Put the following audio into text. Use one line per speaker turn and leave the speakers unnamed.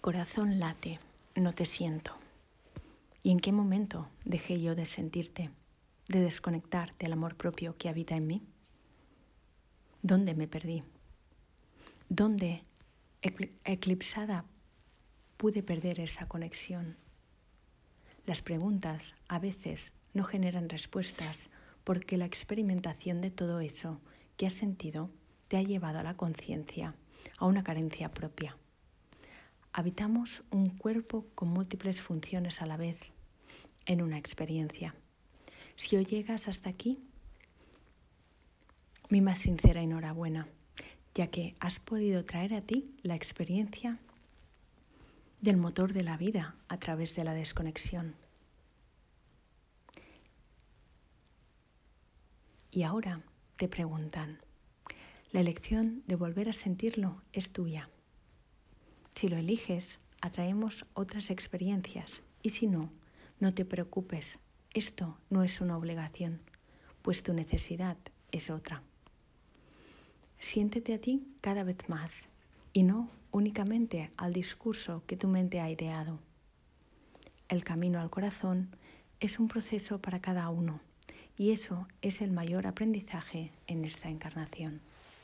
corazón late, no te siento. ¿Y en qué momento dejé yo de sentirte, de desconectar del amor propio que habita en mí? ¿Dónde me perdí? ¿Dónde, eclipsada, pude perder esa conexión? Las preguntas a veces no generan respuestas porque la experimentación de todo eso que has sentido te ha llevado a la conciencia, a una carencia propia. Habitamos un cuerpo con múltiples funciones a la vez en una experiencia. Si hoy llegas hasta aquí, mi más sincera enhorabuena, ya que has podido traer a ti la experiencia del motor de la vida a través de la desconexión. Y ahora te preguntan, la elección de volver a sentirlo es tuya. Si lo eliges, atraemos otras experiencias y si no, no te preocupes, esto no es una obligación, pues tu necesidad es otra. Siéntete a ti cada vez más y no únicamente al discurso que tu mente ha ideado. El camino al corazón es un proceso para cada uno y eso es el mayor aprendizaje en esta encarnación.